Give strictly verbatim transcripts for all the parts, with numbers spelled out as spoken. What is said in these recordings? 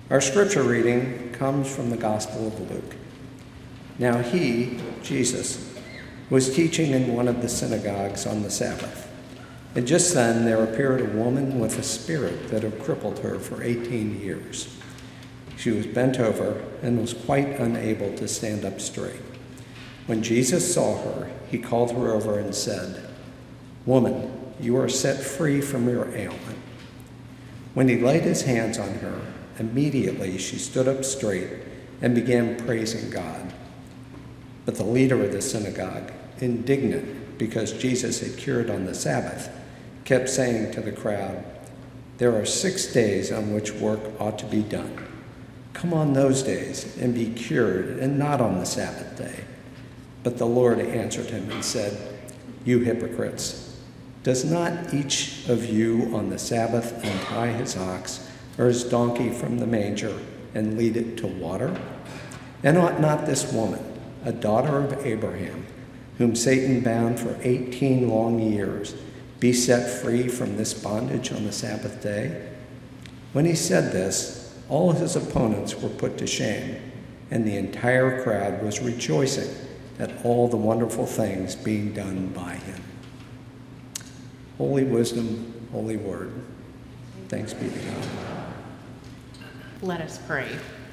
Our scripture reading comes from the Gospel of Luke. Now he, Jesus, was teaching in one of the synagogues on the Sabbath. And just then there appeared a woman with a spirit that had crippled her for eighteen years. She was bent over and was quite unable to stand up straight. When Jesus saw her, he called her over and said, "Woman, you are set free from your ailment." When he laid his hands on her, immediately she stood up straight and began praising God. But the leader of the synagogue, indignant because Jesus had cured on the Sabbath, kept saying to the crowd, "There are six days on which work ought to be done. Come on those days and be cured, and not on the Sabbath day." But the Lord answered him and said, "You hypocrites, does not each of you on the Sabbath untie his ox or his donkey from the manger and lead it to water? And ought not this woman, a daughter of Abraham, whom Satan bound for eighteen long years, be set free from this bondage on the Sabbath day?" When he said this, all his opponents were put to shame, and the entire crowd was rejoicing at all the wonderful things being done by him. Holy wisdom, holy word. Thanks be to God. Let us pray.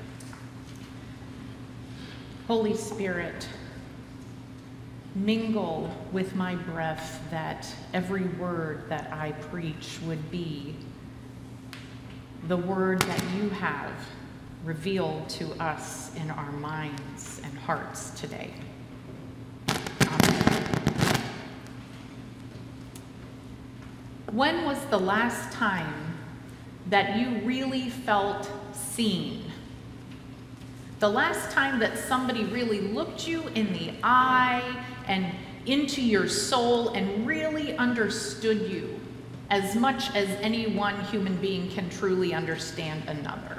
Holy Spirit, mingle with my breath that every word that I preach would be the word that you have revealed to us in our minds and hearts today. Amen. When was the last time that you really felt seen? The last time that somebody really looked you in the eye and into your soul and really understood you as much as any one human being can truly understand another.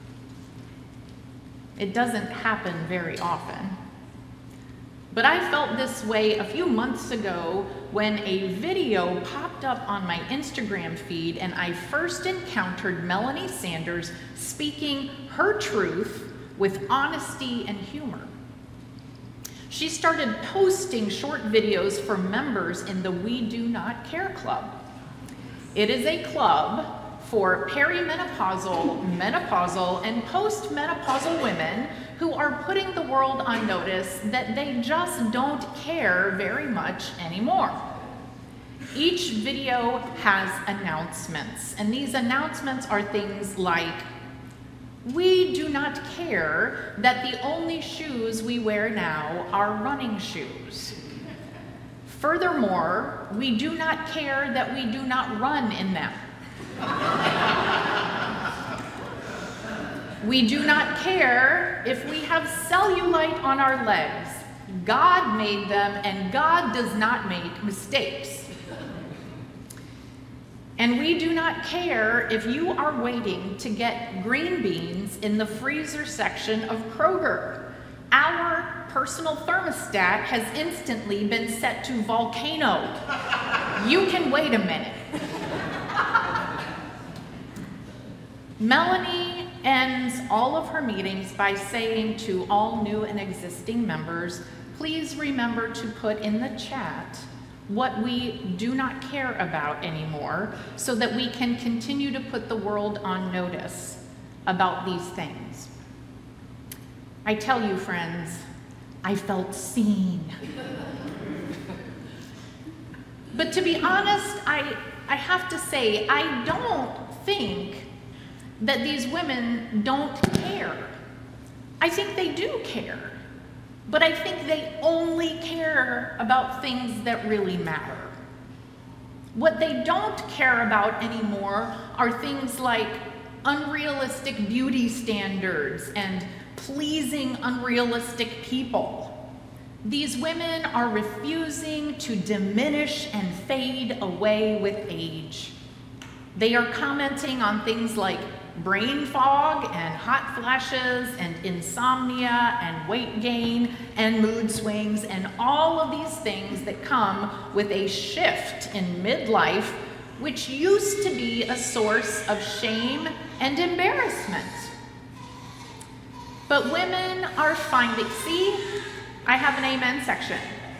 It doesn't happen very often. But I felt this way a few months ago when a video popped up on my Instagram feed and I first encountered Melanie Sanders speaking her truth with honesty and humor. She started posting short videos for members in the We Do Not Care Club. It is a club for perimenopausal, menopausal, and postmenopausal women who are putting the world on notice that they just don't care very much anymore. Each video has announcements, and these announcements are things like, "We do not care that the only shoes we wear now are running shoes. Furthermore, we do not care that we do not run in them. We do not care if we have cellulite on our legs. God made them, and God does not make mistakes. And we do not care if you are waiting to get green beans in the freezer section of Kroger. Our personal thermostat has instantly been set to volcano. You can wait a minute." Melanie ends all of her meetings by saying to all new and existing members, "Please remember to put in the chat what we do not care about anymore so that we can continue to put the world on notice about these things." I tell you, friends, I felt seen. But to be honest, I, I have to say, I don't think that these women don't care. I think they do care. But I think they only care about things that really matter. What they don't care about anymore are things like unrealistic beauty standards and pleasing unrealistic people. These women are refusing to diminish and fade away with age. They are commenting on things like brain fog and hot flashes and insomnia and weight gain and mood swings and all of these things that come with a shift in midlife, which used to be a source of shame and embarrassment. But women are finding, see, I have an amen section.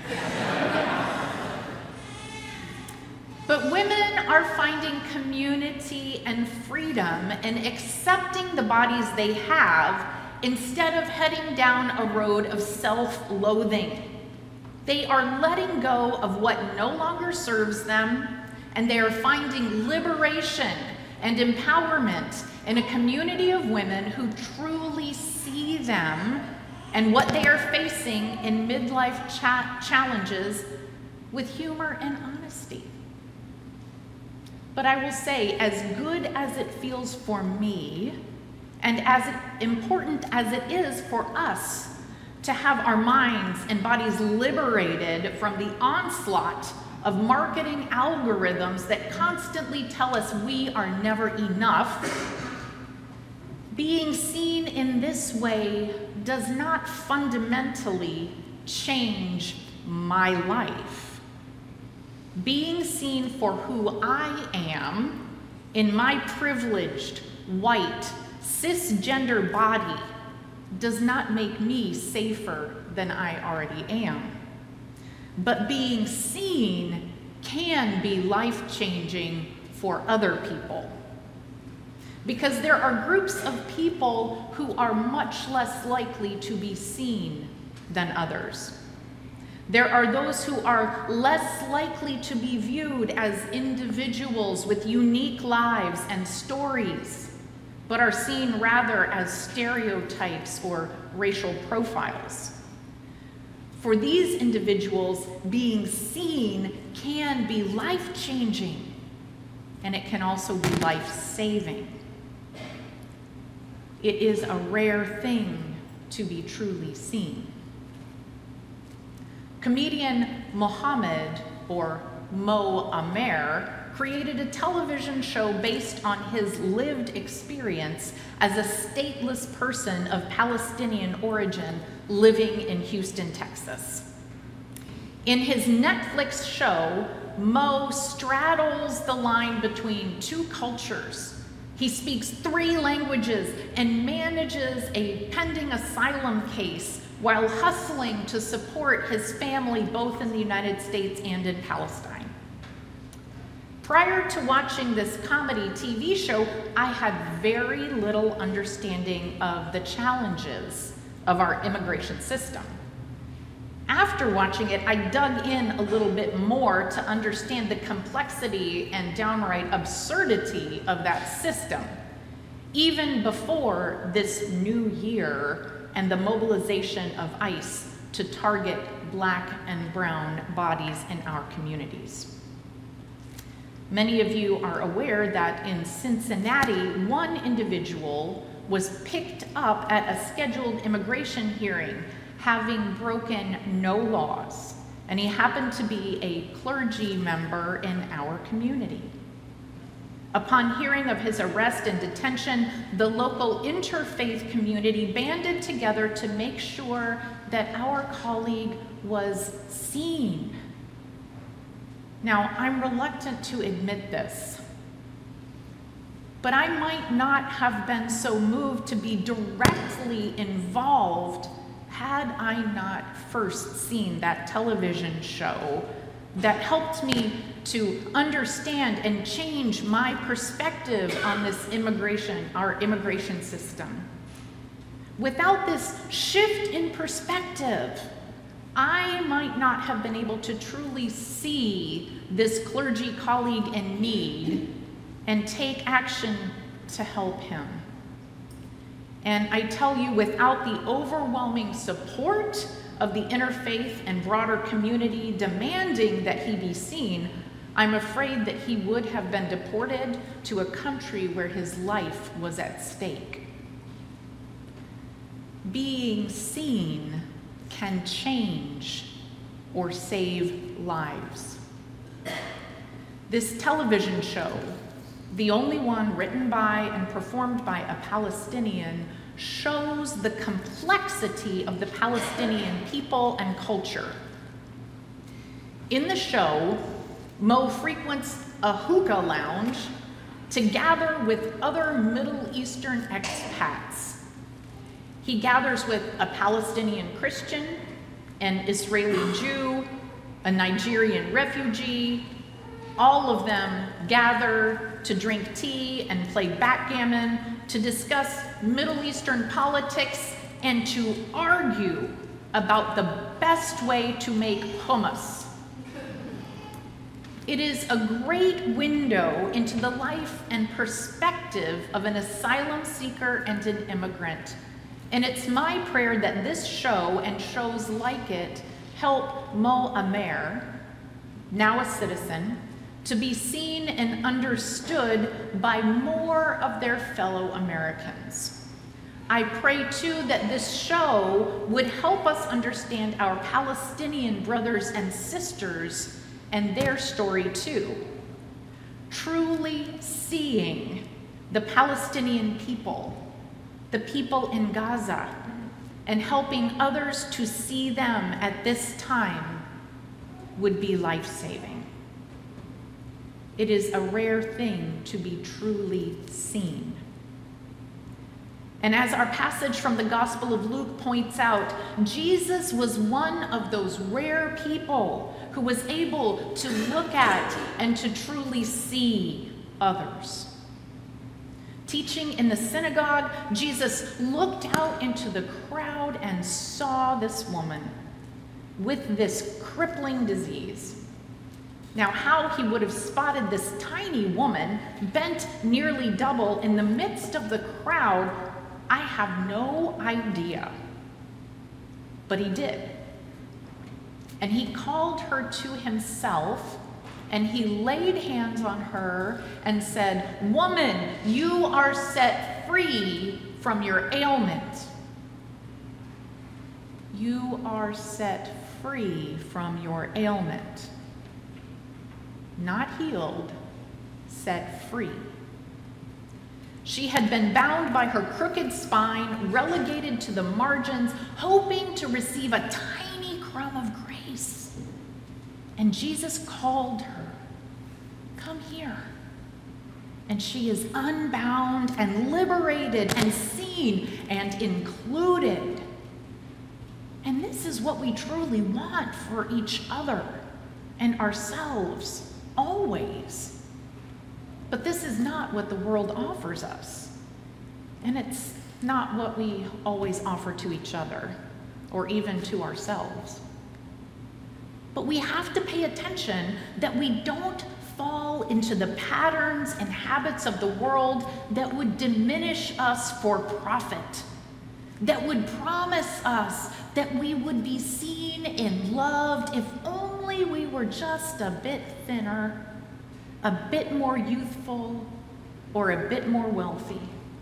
But women are finding community and freedom in accepting the bodies they have instead of heading down a road of self-loathing. They are letting go of what no longer serves them, and they are finding liberation and empowerment in a community of women who truly see them and what they are facing in midlife cha- challenges with humor and honesty. But I will say, as good as it feels for me, and as important as it is for us to have our minds and bodies liberated from the onslaught of marketing algorithms that constantly tell us we are never enough, being seen in this way does not fundamentally change my life. Being seen for who I am in my privileged, white, cisgender body does not make me safer than I already am. But being seen can be life-changing for other people. Because there are groups of people who are much less likely to be seen than others. There are those who are less likely to be viewed as individuals with unique lives and stories, but are seen rather as stereotypes or racial profiles. For these individuals, being seen can be life-changing, and it can also be life-saving. It is a rare thing to be truly seen. Comedian Mohammed, or Mo Amer, created a television show based on his lived experience as a stateless person of Palestinian origin living in Houston, Texas. In his Netflix show, Mo straddles the line between two cultures. He speaks three languages and manages a pending asylum case while hustling to support his family both in the United States and in Palestine. Prior to watching this comedy T V show, I had very little understanding of the challenges of our immigration system. After watching it, I dug in a little bit more to understand the complexity and downright absurdity of that system, even before this new year and the mobilization of ICE to target Black and brown bodies in our communities. Many of you are aware that in Cincinnati, one individual was picked up at a scheduled immigration hearing having broken no laws, and he happened to be a clergy member in our community. Upon hearing of his arrest and detention, the local interfaith community banded together to make sure that our colleague was seen. Now, I'm reluctant to admit this, but I might not have been so moved to be directly involved had I not first seen that television show that helped me to understand and change my perspective on this immigration, our immigration system. Without this shift in perspective, I might not have been able to truly see this clergy colleague in need and take action to help him. And I tell you, without the overwhelming support of the interfaith and broader community demanding that he be seen, I'm afraid that he would have been deported to a country where his life was at stake. Being seen can change or save lives. This television show, the only one written by and performed by a Palestinian, shows the complexity of the Palestinian people and culture. In the show, Mo frequents a hookah lounge to gather with other Middle Eastern expats. He gathers with a Palestinian Christian, an Israeli Jew, a Nigerian refugee. All of them gather to drink tea and play backgammon, to discuss Middle Eastern politics, and to argue about the best way to make hummus. It is a great window into the life and perspective of an asylum seeker and an immigrant. And it's my prayer that this show and shows like it help Mo Amer, now a citizen, to be seen and understood by more of their fellow Americans. I pray too that this show would help us understand our Palestinian brothers and sisters and their story too. Truly seeing the Palestinian people, the people in Gaza, and helping others to see them at this time would be life-saving. It is a rare thing to be truly seen. And as our passage from the Gospel of Luke points out, Jesus was one of those rare people who was able to look at and to truly see others. Teaching in the synagogue, Jesus looked out into the crowd and saw this woman with this crippling disease. Now, how he would have spotted this tiny woman bent nearly double in the midst of the crowd, I have no idea. But he did. And he called her to himself, and he laid hands on her and said, "Woman, you are set free from your ailment." You are set free from your ailment. Not healed, set free. She had been bound by her crooked spine, relegated to the margins, hoping to receive a tiny crumb of grace. And Jesus called her, "Come here." And she is unbound and liberated and seen and included. And this is what we truly want for each other and ourselves. Always. But this is not what the world offers us. And it's not what we always offer to each other or even to ourselves. But we have to pay attention that we don't fall into the patterns and habits of the world that would diminish us for profit, that would promise us that we would be seen and loved if only we were just a bit thinner, a bit more youthful, or a bit more wealthy.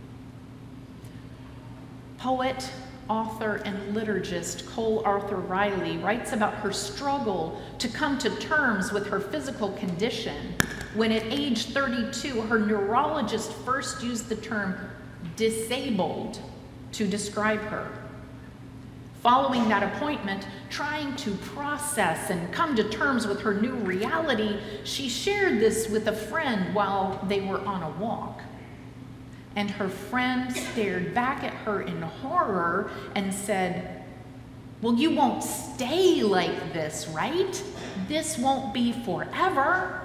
Poet, author, and liturgist Cole Arthur Riley writes about her struggle to come to terms with her physical condition when at age thirty-two, her neurologist first used the term disabled to describe her. Following that appointment, trying to process and come to terms with her new reality, she shared this with a friend while they were on a walk. And her friend stared back at her in horror and said, "Well, you won't stay like this, right? This won't be forever."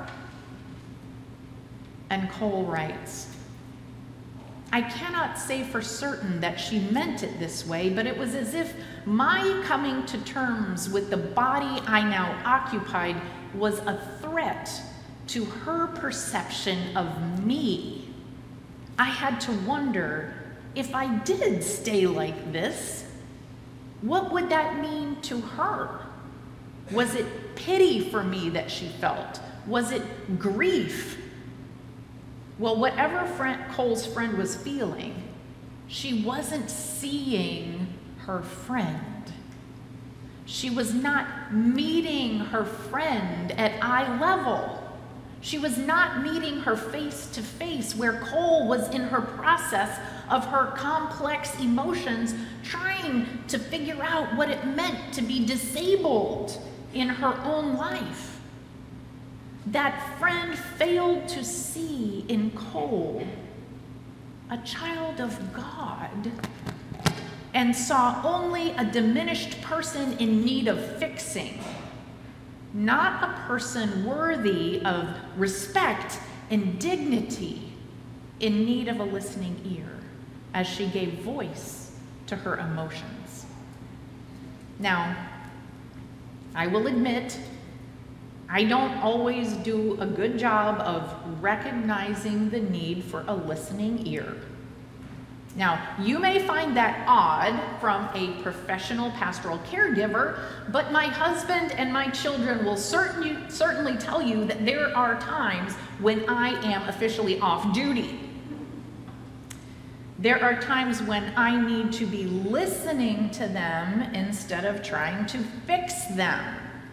And Cole writes, "I cannot say for certain that she meant it this way, but it was as if my coming to terms with the body I now occupied was a threat to her perception of me. I had to wonder, if I did stay like this, what would that mean to her? Was it pity for me that she felt? Was it grief? Well, whatever friend, Cole's friend was feeling, she wasn't seeing her friend. She was not meeting her friend at eye level. She was not meeting her face to face, where Cole was in her process of her complex emotions, trying to figure out what it meant to be disabled in her own life. That friend failed to see in Cole a child of God and saw only a diminished person in need of fixing, not a person worthy of respect and dignity, in need of a listening ear, as she gave voice to her emotions. Now, I will admit, I don't always do a good job of recognizing the need for a listening ear. Now, you may find that odd from a professional pastoral caregiver, but my husband and my children will certainly, certainly tell you that there are times when I am officially off duty. There are times when I need to be listening to them instead of trying to fix them.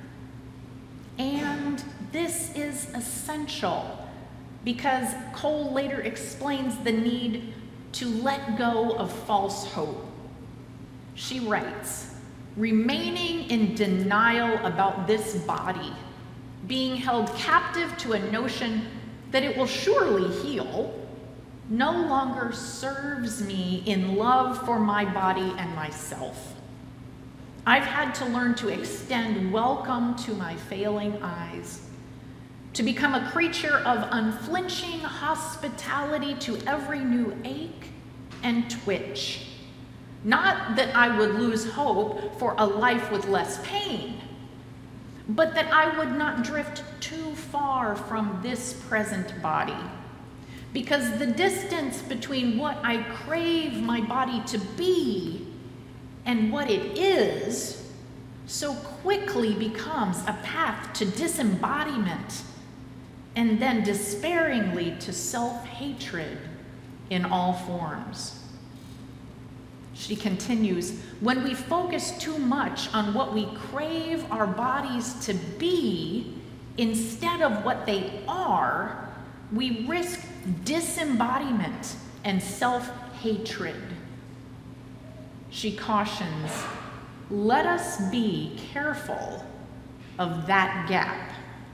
And this is essential because Cole later explains the need to let go of false hope. She writes, remaining in denial about this body, being held captive to a notion that it will surely heal, no longer serves me in love for my body and myself. I've had to learn to extend welcome to my failing eyes, to become a creature of unflinching hospitality to every new ache and twitch. Not that I would lose hope for a life with less pain, but that I would not drift too far from this present body. Because the distance between what I crave my body to be and what it is so quickly becomes a path to disembodiment and then despairingly to self-hatred in all forms. She continues, when we focus too much on what we crave our bodies to be instead of what they are, we risk disembodiment and self-hatred. She cautions, let us be careful of that gap.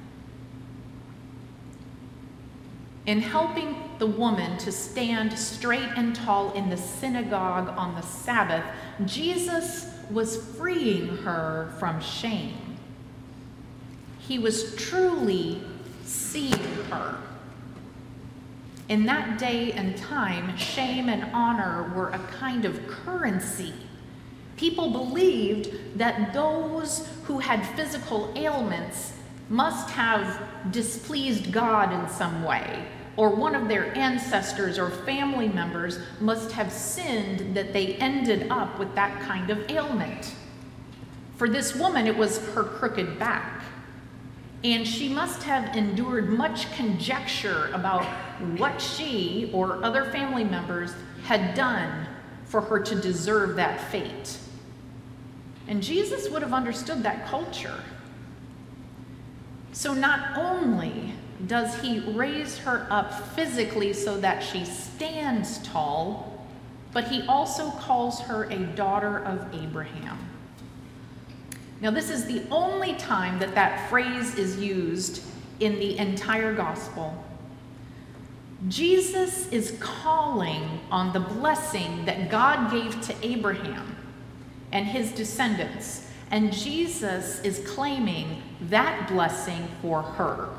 In helping the woman to stand straight and tall in the synagogue on the Sabbath, Jesus was freeing her from shame. He was truly seeing her. In that day and time, shame and honor were a kind of currency. People believed that those who had physical ailments must have displeased God in some way, or one of their ancestors or family members must have sinned that they ended up with that kind of ailment. For this woman, it was her crooked back, and she must have endured much conjecture about what she or other family members had done for her to deserve that fate. And Jesus would have understood that culture. So not only does he raise her up physically so that she stands tall, but he also calls her a daughter of Abraham. Now, this is the only time that that phrase is used in the entire gospel. Jesus is calling on the blessing that God gave to Abraham and his descendants, and Jesus is claiming that blessing for her.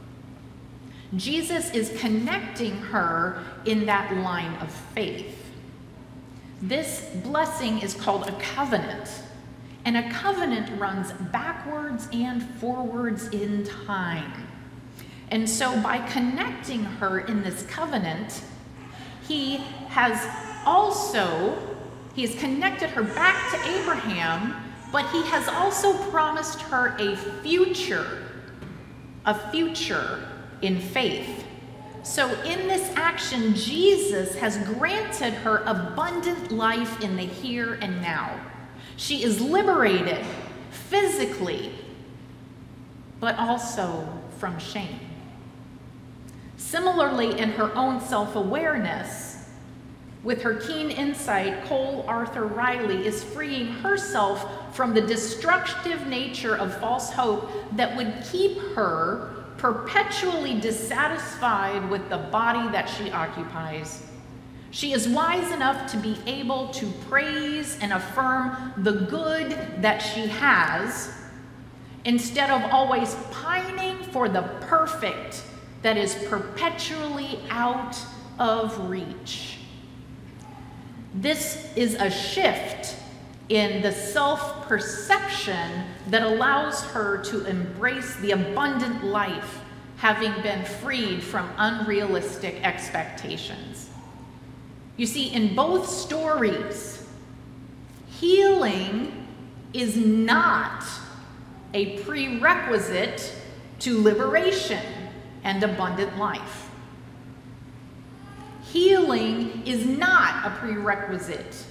Jesus is connecting her in that line of faith. This blessing is called a covenant, and a covenant runs backwards and forwards in time. And so by connecting her in this covenant, he has also, he has connected her back to Abraham, but he has also promised her a future, a future in faith. So in this action, Jesus has granted her abundant life in the here and now. She is liberated physically, but also from shame. Similarly, in her own self-awareness, with her keen insight, Cole Arthur Riley is freeing herself from the destructive nature of false hope that would keep her perpetually dissatisfied with the body that she occupies. She is wise enough to be able to praise and affirm the good that she has, instead of always pining for the perfect that is perpetually out of reach. This is a shift in the self-perception that allows her to embrace the abundant life, having been freed from unrealistic expectations. You see, in both stories, healing is not a prerequisite to liberation and abundant life. Healing is not a prerequisite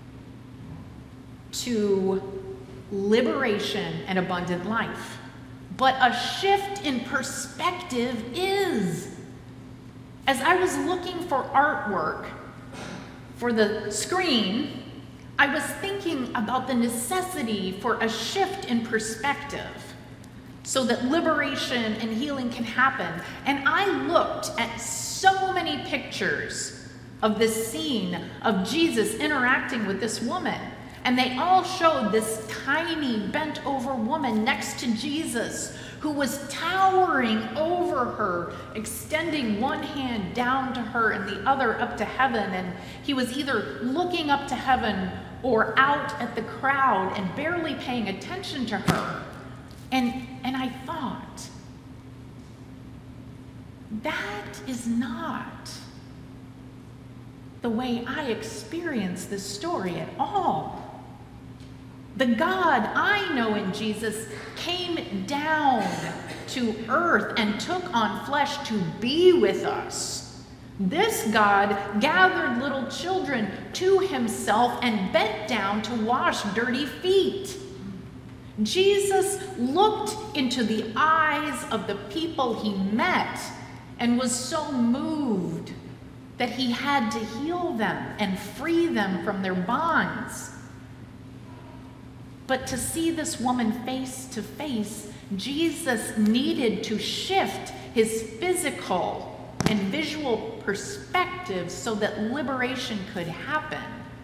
to liberation and abundant life, but a shift in perspective is. As I was looking for artwork for the screen, I was thinking about the necessity for a shift in perspective so that liberation and healing can happen. And I looked at so many pictures of this scene of Jesus interacting with this woman, and they all showed this tiny, bent-over woman next to Jesus, who was towering over her, extending one hand down to her and the other up to heaven. And he was either looking up to heaven or out at the crowd and barely paying attention to her. And, and I thought, that is not the way I experience this story at all. The God I know in Jesus came down to earth and took on flesh to be with us. This God gathered little children to himself and bent down to wash dirty feet. Jesus looked into the eyes of the people he met and was so moved that he had to heal them and free them from their bonds. But to see this woman face to face, Jesus needed to shift his physical and visual perspective so that liberation could happen.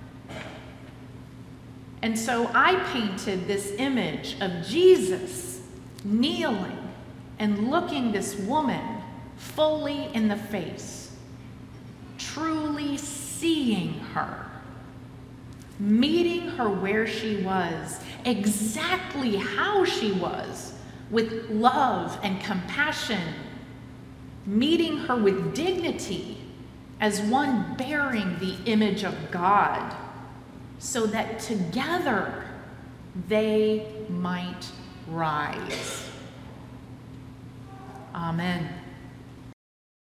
And so I painted this image of Jesus kneeling and looking this woman fully in the face, truly seeing her, meeting her where she was, exactly how she was, with love and compassion, meeting her with dignity as one bearing the image of God, so that together they might rise. Amen.